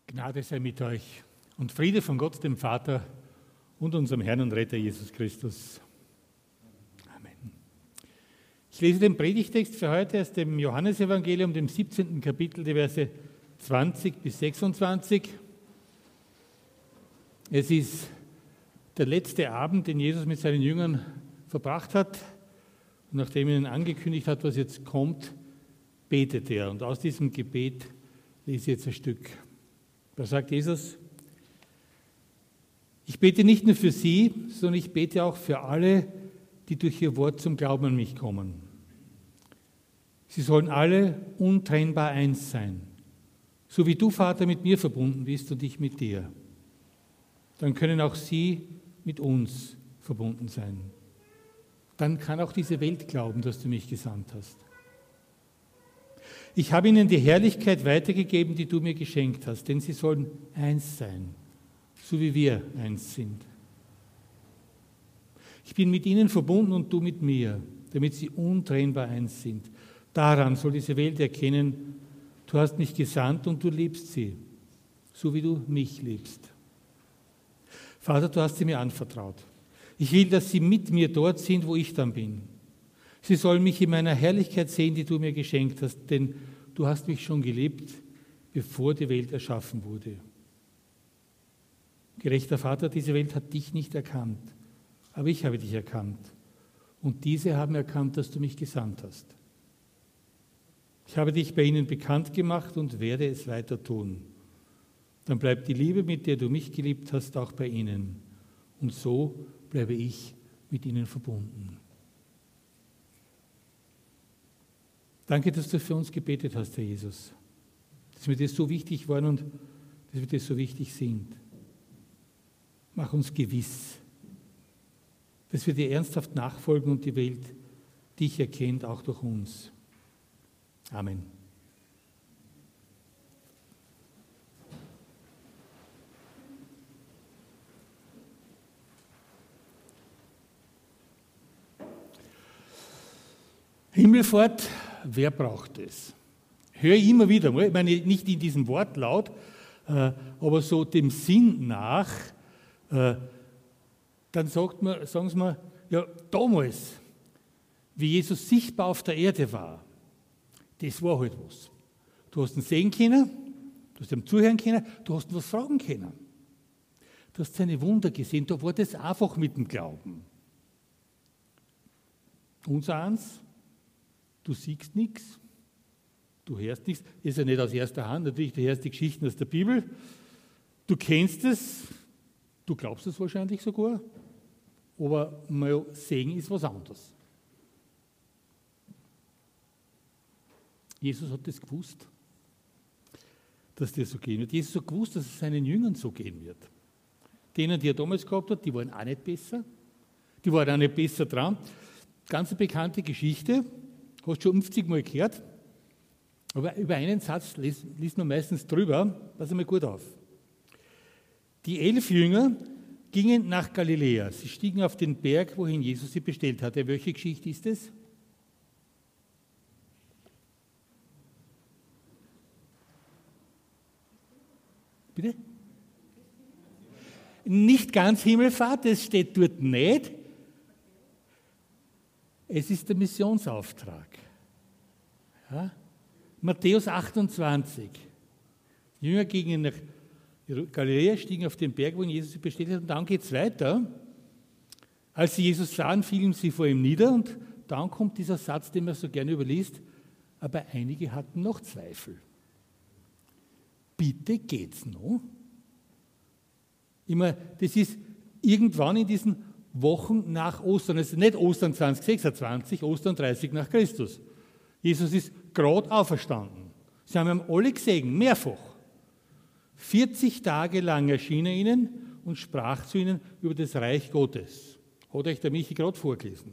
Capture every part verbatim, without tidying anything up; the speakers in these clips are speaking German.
Gnade sei mit euch und Friede von Gott, dem Vater und unserem Herrn und Retter Jesus Christus. Amen. Ich lese den Predigtext für heute aus dem Johannesevangelium, dem siebzehnten Kapitel, die Verse zwanzig bis sechsundzwanzig. Es ist der letzte Abend, den Jesus mit seinen Jüngern verbracht hat. Und nachdem er ihnen angekündigt hat, was jetzt kommt, betet er. Und aus diesem Gebet lese ich jetzt ein Stück. Da sagt Jesus: Ich bete nicht nur für sie, sondern ich bete auch für alle, die durch ihr Wort zum Glauben an mich kommen. Sie sollen alle untrennbar eins sein, so wie du, Vater, mit mir verbunden bist und ich mit dir. Dann können auch sie mit uns verbunden sein. Dann kann auch diese Welt glauben, dass du mich gesandt hast. Ich habe ihnen die Herrlichkeit weitergegeben, die du mir geschenkt hast, denn sie sollen eins sein, so wie wir eins sind. Ich bin mit ihnen verbunden und du mit mir, damit sie untrennbar eins sind. Daran soll diese Welt erkennen, du hast mich gesandt und du liebst sie, so wie du mich liebst. Vater, du hast sie mir anvertraut. Ich will, dass sie mit mir dort sind, wo ich dann bin. Sie sollen mich in meiner Herrlichkeit sehen, die du mir geschenkt hast, denn du hast mich schon geliebt, bevor die Welt erschaffen wurde. Gerechter Vater, diese Welt hat dich nicht erkannt, aber ich habe dich erkannt. Und diese haben erkannt, dass du mich gesandt hast. Ich habe dich bei ihnen bekannt gemacht und werde es weiter tun. Dann bleibt die Liebe, mit der du mich geliebt hast, auch bei ihnen. Und so bleibe ich mit ihnen verbunden. Danke, dass du für uns gebetet hast, Herr Jesus. Dass wir dir so wichtig waren und dass wir dir so wichtig sind. Mach uns gewiss, dass wir dir ernsthaft nachfolgen und die Welt dich erkennt, auch durch uns. Amen. Himmelfahrt, wer braucht es? Höre ich immer wieder mal, ich meine nicht in diesem Wortlaut, äh, aber so dem Sinn nach, äh, dann sagt man, sagen sie mir, ja, damals, wie Jesus sichtbar auf der Erde war, das war halt was. Du hast ihn sehen können, du hast ihm zuhören können, du hast ihn was fragen können. Du hast seine Wunder gesehen, da war das einfach mit dem Glauben. Uns eins, du siehst nichts, du hörst nichts, ist ja nicht aus erster Hand, natürlich, du hörst die Geschichten aus der Bibel, du kennst es, du glaubst es wahrscheinlich sogar, aber mal sehen ist was anderes. Jesus hat das gewusst, dass das so gehen wird. Jesus hat gewusst, dass es seinen Jüngern so gehen wird. Denen, die er damals gehabt hat, die waren auch nicht besser, die waren auch nicht besser dran. Ganz eine bekannte Geschichte, hast du schon fünfzig Mal gehört, aber über einen Satz liest, liest man meistens drüber, pass einmal gut auf. Die elf Jünger gingen nach Galiläa, sie stiegen auf den Berg, wohin Jesus sie bestellt hatte. Welche Geschichte ist es? Bitte? Nicht ganz Himmelfahrt, das steht dort nicht. Es ist der Missionsauftrag. Ja? Matthäus achtundzwanzig. Die Jünger gingen nach Galiläa, stiegen auf den Berg, wo Jesus sie bestellt hat, und dann geht es weiter. Als sie Jesus sahen, fielen sie vor ihm nieder, und dann kommt dieser Satz, den man so gerne überliest, aber einige hatten noch Zweifel. Bitte geht's noch? Immer, das ist irgendwann in diesen Wochen nach Ostern, also nicht Ostern zwanzig sechsundzwanzig, Ostern dreißig nach Christus. Jesus ist gerade auferstanden. Sie haben ihn alle gesehen, mehrfach. vierzig Tage lang erschien er ihnen und sprach zu ihnen über das Reich Gottes. Hat euch der Michi gerade vorgelesen.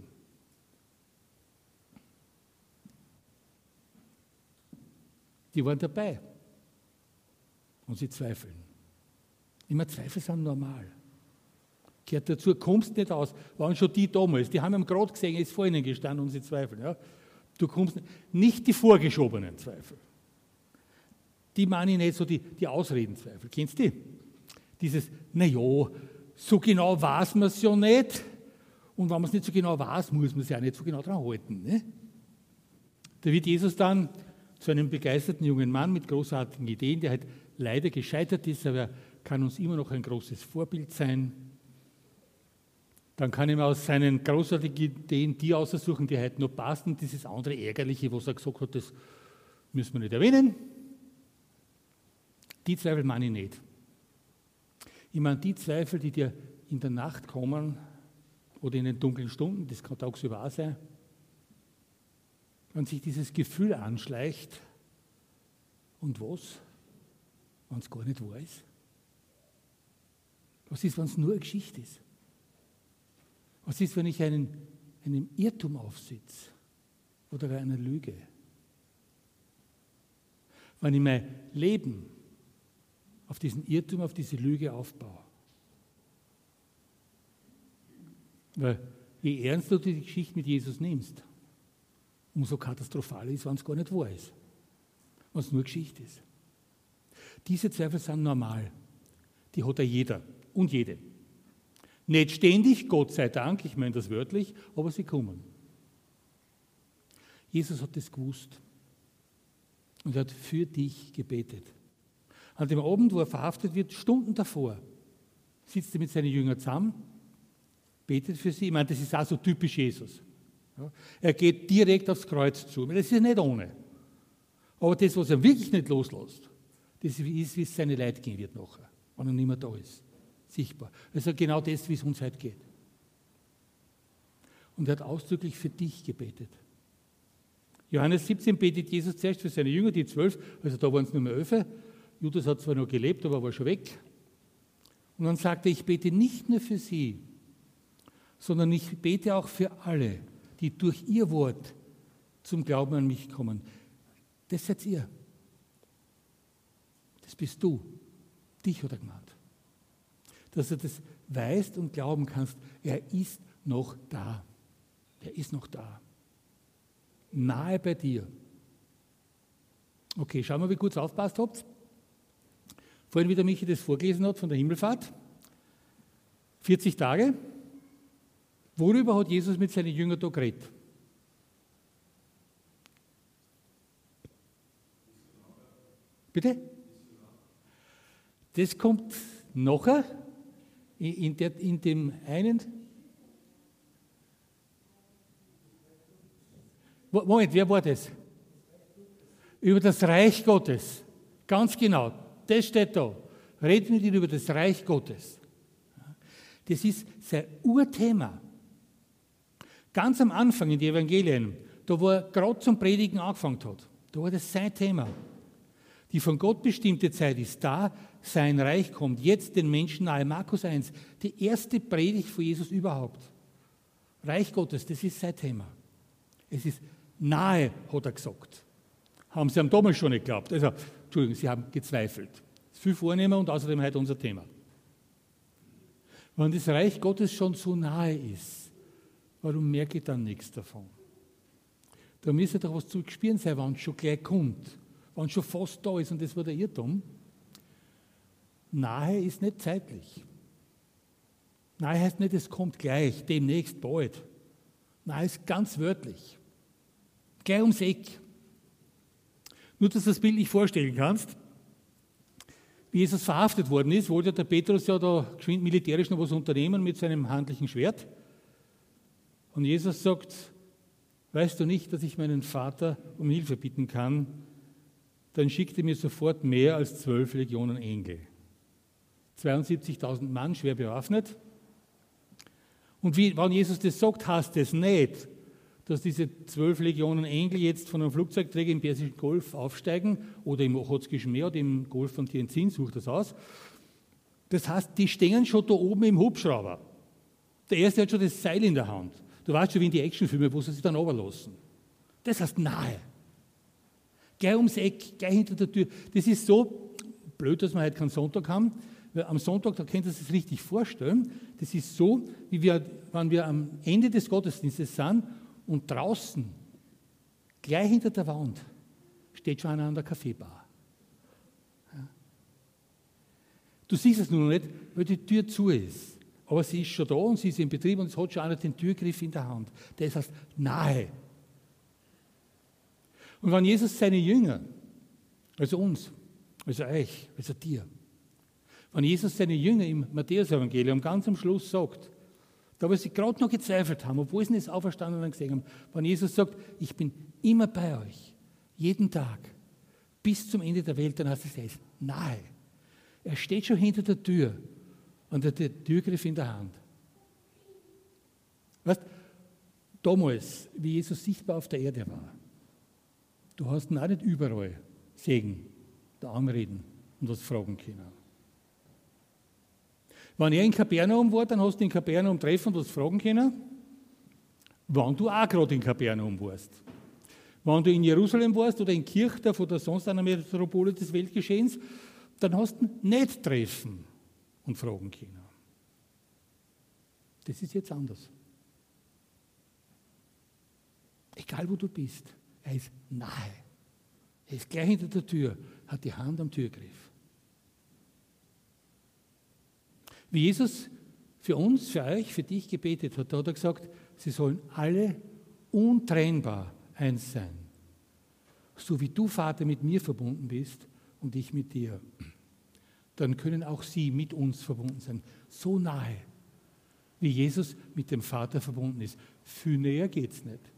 Die waren dabei. Und sie zweifeln. Immer Zweifel sind normal. Gehört dazu, kommst nicht aus. Waren schon die damals, die haben ihn gerade gesehen, er ist vor ihnen gestanden und sie zweifeln. Ja? Du kommst nicht, nicht die vorgeschobenen Zweifel. Die meine ich nicht so die, die Ausredenzweifel. Kennst du die? Dieses, naja, so genau weiß man es ja nicht. Und wenn man es nicht so genau weiß, muss man es ja auch nicht so genau dran halten. Ne? Da wird Jesus dann zu einem begeisterten jungen Mann mit großartigen Ideen, der halt leider gescheitert ist, aber er kann uns immer noch ein großes Vorbild sein. Dann kann ich mir aus seinen großartigen Ideen die aussuchen, die halt noch passen. Dieses andere Ärgerliche, was er gesagt hat, das müssen wir nicht erwähnen. Die Zweifel meine ich nicht. Ich meine die Zweifel, die dir in der Nacht kommen oder in den dunklen Stunden, das kann tagsüber auch sein, wenn sich dieses Gefühl anschleicht. Und was? Wenn es gar nicht wahr ist? Was ist, wenn es nur eine Geschichte ist? Was ist, wenn ich einen, einem Irrtum aufsitze oder einer Lüge? Wenn ich mein Leben auf diesen Irrtum, auf diese Lüge aufbaue. Weil je ernster du die Geschichte mit Jesus nimmst, umso katastrophaler ist, wenn es gar nicht wahr ist. Wenn es nur Geschichte ist. Diese Zweifel sind normal. Die hat ja jeder und jede. Nicht ständig, Gott sei Dank, ich meine das wörtlich, aber sie kommen. Jesus hat das gewusst und er hat für dich gebetet. An dem Abend, wo er verhaftet wird, Stunden davor, sitzt er mit seinen Jüngern zusammen, betet für sie. Ich meine, das ist auch so typisch Jesus. Ja, er geht direkt aufs Kreuz zu. Das ist ja nicht ohne. Aber das, was er wirklich nicht loslässt, das ist, wie es seine Leid gehen wird nachher, wenn er nicht mehr da ist. Sichtbar. Also genau das, wie es uns heute geht. Und er hat ausdrücklich für dich gebetet. Johannes siebzehn betet Jesus zuerst für seine Jünger, die zwölf, also da waren es nur mehr elf. Judas hat zwar noch gelebt, aber war schon weg. Und dann sagt er, ich bete nicht nur für sie, sondern ich bete auch für alle, die durch ihr Wort zum Glauben an mich kommen. Das seid ihr. Das bist du. Dich hat er gemeint. Dass du das weißt und glauben kannst, er ist noch da. Er ist noch da. Nahe bei dir. Okay, schauen wir, wie gut ihr aufpasst habt. Vorhin, wie der Michi das vorgelesen hat von der Himmelfahrt. vierzig Tage. Worüber hat Jesus mit seinen Jüngern da geredet? Bitte? Das kommt nachher in, der, in dem einen. Moment, wer war das? Über das Reich Gottes. Ganz genau, das steht da. Redet mit ihnen über das Reich Gottes. Das ist sein Urthema. Ganz am Anfang in den Evangelien, da wo er gerade zum Predigen angefangen hat, da war das sein Thema. Die von Gott bestimmte Zeit ist da, sein Reich kommt jetzt den Menschen nahe. Markus eins, die erste Predigt von Jesus überhaupt. Reich Gottes, das ist sein Thema. Es ist nahe, hat er gesagt. Haben sie am damals schon nicht geglaubt. Also, Entschuldigung, sie haben gezweifelt. Das ist viel vornehmer und außerdem heute unser Thema. Wenn das Reich Gottes schon so nahe ist, warum merke ich dann nichts davon? Da müsste doch was zu spüren sein, wenn es schon gleich kommt. Wenn es schon fast da ist, und das war der Irrtum. Nahe ist nicht zeitlich. Nahe heißt nicht, es kommt gleich, demnächst, bald. Nahe ist ganz wörtlich. Gleich ums Eck. Nur, dass du das Bild nicht vorstellen kannst. Wie Jesus verhaftet worden ist, wollte der Petrus ja da geschwind militärisch noch was unternehmen mit seinem handlichen Schwert. Und Jesus sagt, weißt du nicht, dass ich meinen Vater um Hilfe bitten kann? Dann schickte mir sofort mehr als zwölf Legionen Engel. zweiundsiebzigtausend Mann, schwer bewaffnet. Und wie, wenn Jesus das sagt, heißt es nicht, dass diese zwölf Legionen Engel jetzt von einem Flugzeugträger im Persischen Golf aufsteigen oder im Ochotskischen Meer oder im Golf von Tianjin, sucht das aus. Das heißt, die stehen schon da oben im Hubschrauber. Der erste hat schon das Seil in der Hand. Du weißt schon, wie in die Actionfilme, wo sie sich dann runterlassen. Das heißt nahe. Gleich ums Eck, gleich hinter der Tür. Das ist so blöd, dass wir heute keinen Sonntag haben. Weil am Sonntag, da könnt ihr sich das richtig vorstellen. Das ist so, wie wir, wenn wir am Ende des Gottesdienstes sind und draußen, gleich hinter der Wand, steht schon einer an der Kaffeebar. Du siehst es nur noch nicht, weil die Tür zu ist. Aber sie ist schon da und sie ist in Betrieb und es hat schon einer den Türgriff in der Hand. Der ist heißt nahe. Und wenn Jesus seine Jünger, also uns, also euch, also dir, wenn Jesus seine Jünger im Matthäus-Evangelium ganz am Schluss sagt, da wo sie gerade noch gezweifelt haben, obwohl sie das Auferstandenen gesehen haben, wenn Jesus sagt, ich bin immer bei euch, jeden Tag, bis zum Ende der Welt, dann heißt es, er ist nahe. Er steht schon hinter der Tür und hat den Türgriff in der Hand. Weißt, damals, wie Jesus sichtbar auf der Erde war, du hast ihn auch nicht überall Segen, da anreden und was fragen können. Wenn er in Kapernaum war, dann hast du in Kapernaum treffen und was fragen können, wann du auch gerade in Kapernaum warst. Wenn du in Jerusalem warst oder in Kirchdorf oder sonst einer Metropole des Weltgeschehens, dann hast du ihn nicht treffen und fragen können. Das ist jetzt anders. Egal wo du bist, er ist nahe. Er ist gleich hinter der Tür, hat die Hand am Türgriff. Wie Jesus für uns, für euch, für dich gebetet hat, da hat er gesagt, sie sollen alle untrennbar eins sein. So wie du, Vater, mit mir verbunden bist und ich mit dir, dann können auch sie mit uns verbunden sein. So nahe, wie Jesus mit dem Vater verbunden ist. Viel näher geht es nicht.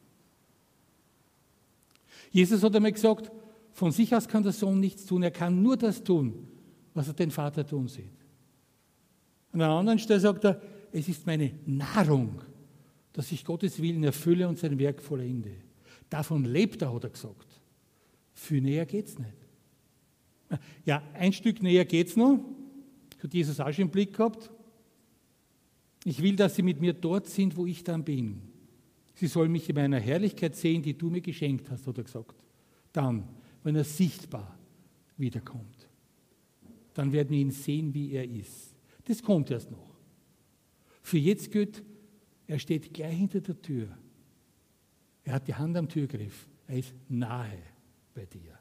Jesus hat einmal gesagt, von sich aus kann der Sohn nichts tun, er kann nur das tun, was er den Vater tun sieht. An einer anderen Stelle sagt er, es ist meine Nahrung, dass ich Gottes Willen erfülle und sein Werk vollende. Davon lebt er, hat er gesagt. Viel näher geht es nicht. Ja, ein Stück näher geht es noch. Das hat Jesus auch schon im Blick gehabt. Ich will, dass sie mit mir dort sind, wo ich dann bin. Sie sollen mich in meiner Herrlichkeit sehen, die du mir geschenkt hast, hat er gesagt. Dann, wenn er sichtbar wiederkommt, dann werden wir ihn sehen, wie er ist. Das kommt erst noch. Für jetzt gilt, er steht gleich hinter der Tür. Er hat die Hand am Türgriff. Er ist nahe bei dir.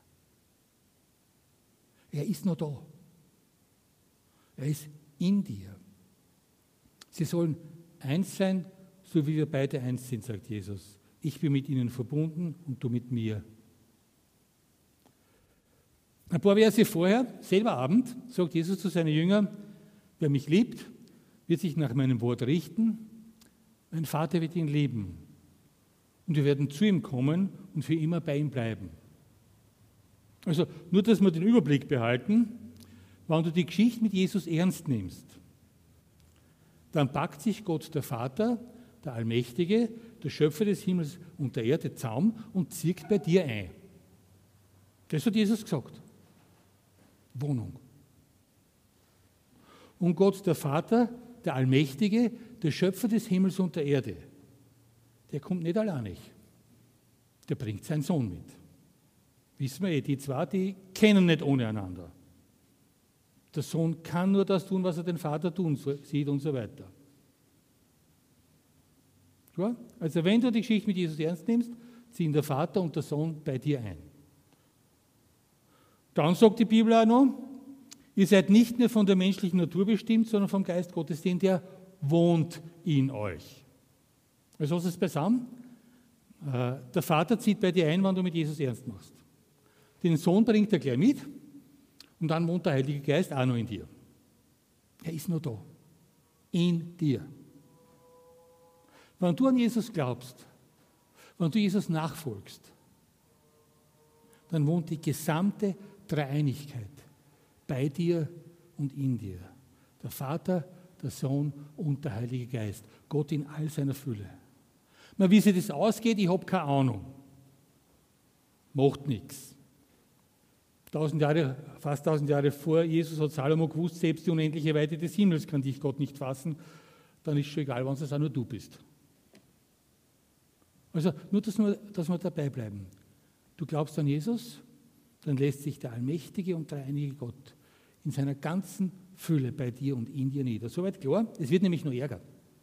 Er ist noch da. Er ist in dir. Sie sollen eins sein, so wie wir beide eins sind, sagt Jesus. Ich bin mit ihnen verbunden und du mit mir. Ein paar Verse vorher, selber Abend, sagt Jesus zu seinen Jüngern, wer mich liebt, wird sich nach meinem Wort richten, mein Vater wird ihn lieben. Und wir werden zu ihm kommen und für immer bei ihm bleiben. Also nur, dass wir den Überblick behalten, wenn du die Geschichte mit Jesus ernst nimmst, dann packt sich Gott, der Vater, der Allmächtige, der Schöpfer des Himmels und der Erde zusammen und zieht bei dir ein. Das hat Jesus gesagt. Wohnung. Und Gott, der Vater, der Allmächtige, der Schöpfer des Himmels und der Erde, der kommt nicht alleinig. Der bringt seinen Sohn mit. Wissen wir eh, die zwei, die kennen nicht ohne einander. Der Sohn kann nur das tun, was er den Vater tun sieht und so weiter. Ja? Also wenn du die Geschichte mit Jesus ernst nimmst, ziehen der Vater und der Sohn bei dir ein. Dann sagt die Bibel auch noch, ihr seid nicht mehr von der menschlichen Natur bestimmt, sondern vom Geist Gottes, denn der wohnt in euch. Also was ist beisammen? Der Vater zieht bei dir ein, wenn du mit Jesus ernst machst. Den Sohn bringt er gleich mit und dann wohnt der Heilige Geist auch noch in dir. Er ist nur da. In dir. Wenn du an Jesus glaubst, wenn du Jesus nachfolgst, dann wohnt die gesamte Dreieinigkeit bei dir und in dir. Der Vater, der Sohn und der Heilige Geist. Gott in all seiner Fülle. Na, wie sich das ausgeht, ich habe keine Ahnung. Macht nichts. Tausend Jahre, fast tausend Jahre vor Jesus hat Salomo gewusst, selbst die unendliche Weite des Himmels kann dich Gott nicht fassen. Dann ist schon egal, wenn es auch nur du bist. Also nur, dass wir, dass wir dabei bleiben. Du glaubst an Jesus, dann lässt sich der allmächtige und dreieinige Gott in seiner ganzen Fülle bei dir und in dir nieder. Soweit klar? Es wird nämlich nur ärgern.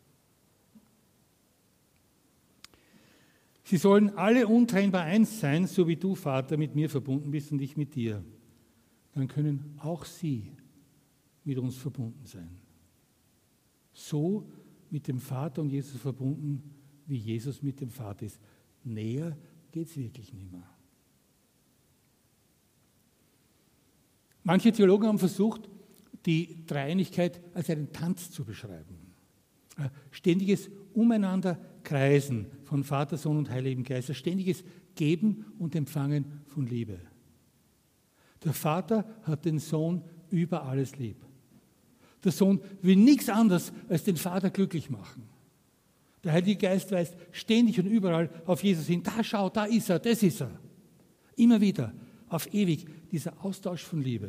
Sie sollen alle untrennbar eins sein, so wie du, Vater, mit mir verbunden bist und ich mit dir. Dann können auch sie mit uns verbunden sein. So mit dem Vater und Jesus verbunden, wie Jesus mit dem Vater ist. Näher geht es wirklich nicht mehr. Manche Theologen haben versucht, die Dreieinigkeit als einen Tanz zu beschreiben. Ständiges Umeinander kreisen von Vater, Sohn und Heiligem Geist. Ständiges Geben und Empfangen von Liebe. Der Vater hat den Sohn über alles lieb. Der Sohn will nichts anderes als den Vater glücklich machen. Der Heilige Geist weist ständig und überall auf Jesus hin. Da schau, da ist er, das ist er. Immer wieder, auf ewig, dieser Austausch von Liebe.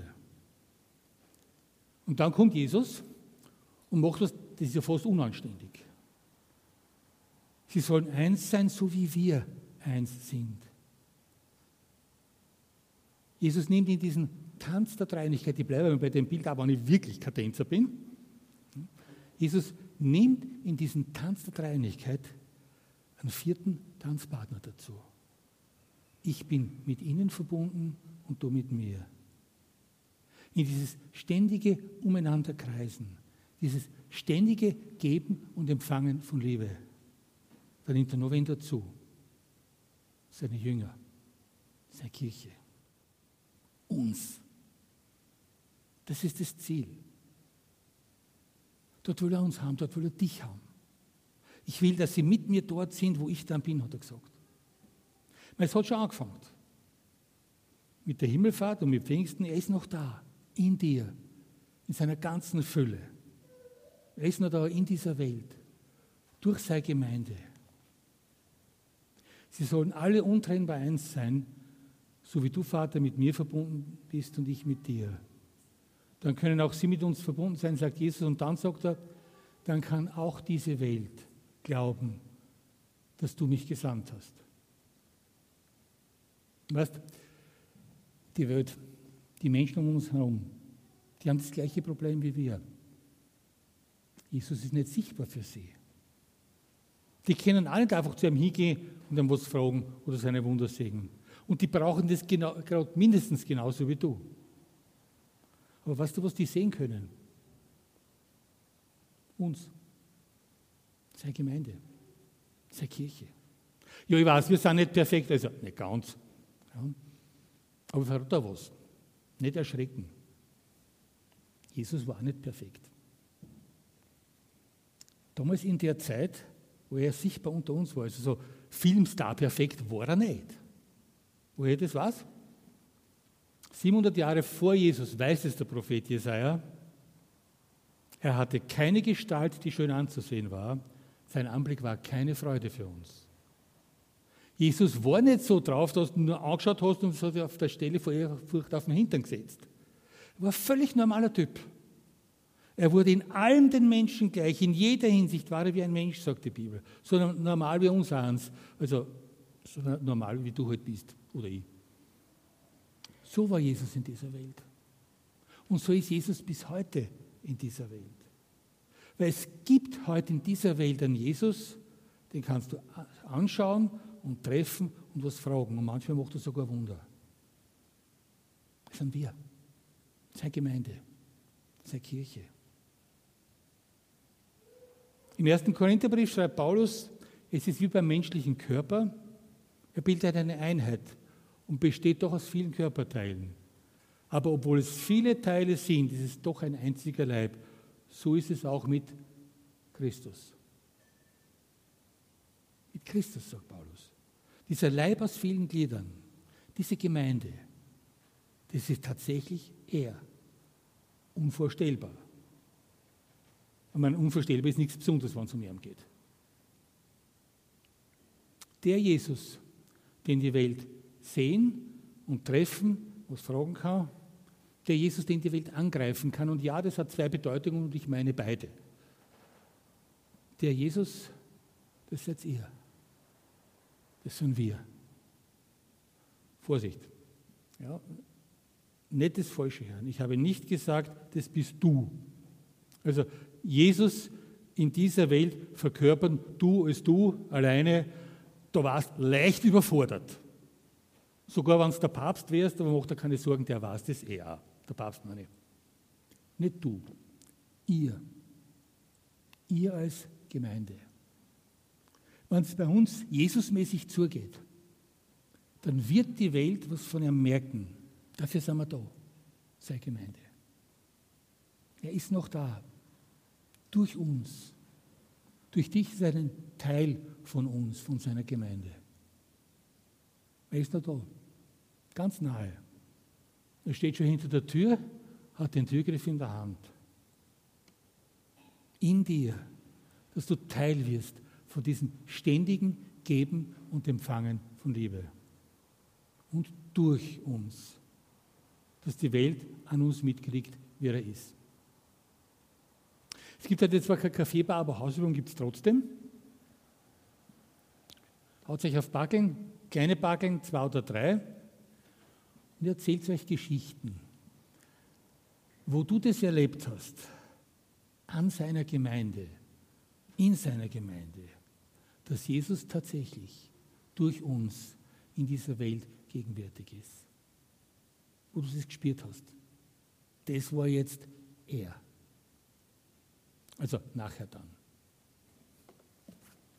Und dann kommt Jesus und macht was, das ist ja fast unanständig. Sie sollen eins sein, so wie wir eins sind. Jesus nimmt in diesen Tanz der Dreieinigkeit, ich bleibe bei dem Bild, aber wenn ich wirklich kein Tänzer bin. Jesus nimmt in diesen Tanz der Dreieinigkeit einen vierten Tanzpartner dazu. Ich bin mit ihnen verbunden und du mit mir. In dieses ständige Umeinanderkreisen, dieses ständige Geben und Empfangen von Liebe. Da nimmt er noch wen dazu. Seine Jünger, seine Kirche, uns. Das ist das Ziel. Dort will er uns haben, dort will er dich haben. Ich will, dass sie mit mir dort sind, wo ich dann bin, hat er gesagt. Es hat schon angefangen. Mit der Himmelfahrt und mit Pfingsten, er ist noch da, in dir, in seiner ganzen Fülle. Er ist noch da in dieser Welt, durch seine Gemeinde. Sie sollen alle untrennbar eins sein, so wie du, Vater, mit mir verbunden bist und ich mit dir. Dann können auch sie mit uns verbunden sein, sagt Jesus. Und dann sagt er, dann kann auch diese Welt glauben, dass du mich gesandt hast. Weißt, die Welt, die Menschen um uns herum, die haben das gleiche Problem wie wir. Jesus ist nicht sichtbar für sie. Die können auch nicht einfach zu ihm hingehen und ihm was fragen oder seine Wunder segnen. Und die brauchen das genau, gerade mindestens genauso wie du. Aber weißt du, was die sehen können? Uns. Seine Gemeinde. Seine Kirche. Ja, ich weiß, wir sind nicht perfekt, also nicht ganz. Ja. Aber verrat da was. Nicht erschrecken. Jesus war nicht perfekt. Damals in der Zeit, wo er sichtbar unter uns war, also so Filmstar perfekt war er nicht. Woher das weiß? siebenhundert Jahre vor Jesus weiß es der Prophet Jesaja. Er hatte keine Gestalt, die schön anzusehen war. Sein Anblick war keine Freude für uns. Jesus war nicht so drauf, dass du nur angeschaut hast und so auf der Stelle vor Ehrfurcht auf den Hintern gesetzt. Er war ein völlig normaler Typ. Er wurde in allem den Menschen gleich, in jeder Hinsicht war er wie ein Mensch, sagt die Bibel. So normal wie uns eins, also so normal wie du halt bist oder ich. So war Jesus in dieser Welt. Und so ist Jesus bis heute in dieser Welt. Weil es gibt heute in dieser Welt einen Jesus, den kannst du anschauen und treffen und was fragen. Und manchmal macht er sogar Wunder. Das sind wir. Seine Gemeinde. Seine Kirche. Im ersten Korintherbrief schreibt Paulus, es ist wie beim menschlichen Körper, er bildet eine Einheit und besteht doch aus vielen Körperteilen. Aber obwohl es viele Teile sind, ist es doch ein einziger Leib. So ist es auch mit Christus. Mit Christus, sagt Paulus. Dieser Leib aus vielen Gliedern, diese Gemeinde, das ist tatsächlich er. Unvorstellbar. Ich meine, unvorstellbar ist nichts Besonderes, wenn es um ihn geht. Der Jesus, den die Welt sehen und treffen, was fragen kann, der Jesus, den die Welt angreifen kann. Und ja, das hat zwei Bedeutungen und ich meine beide. Der Jesus, das seid ihr. Das sind wir. Vorsicht. Ja, nicht das Falsche hören. Ich habe nicht gesagt, das bist du. Also Jesus in dieser Welt verkörpern, du als du alleine, da warst leicht überfordert. Sogar wenn es der Papst wärst, aber macht er keine Sorgen, der weiß das eh auch. Der Papst meine ich. Nicht du, ihr. Ihr als Gemeinde. Wenn es bei uns Jesusmäßig zugeht, dann wird die Welt was von ihm merken. Dafür sind wir da, seine Gemeinde. Er ist noch da, durch uns. Durch dich ist er ein Teil von uns, von seiner Gemeinde. Er ist noch da, ganz nahe. Er steht schon hinter der Tür, hat den Türgriff in der Hand. In dir, dass du Teil wirst von diesem ständigen Geben und Empfangen von Liebe. Und durch uns, dass die Welt an uns mitkriegt, wie er ist. Es gibt halt jetzt zwar keine Kaffeebar, aber Hausübung gibt es trotzdem. Haut euch auf Backeln, kleine Backeln, zwei oder drei, und erzählt euch Geschichten, wo du das erlebt hast, an seiner Gemeinde, in seiner Gemeinde, dass Jesus tatsächlich durch uns in dieser Welt gegenwärtig ist. Wo du es gespürt hast. Das war jetzt er. Also nachher dann.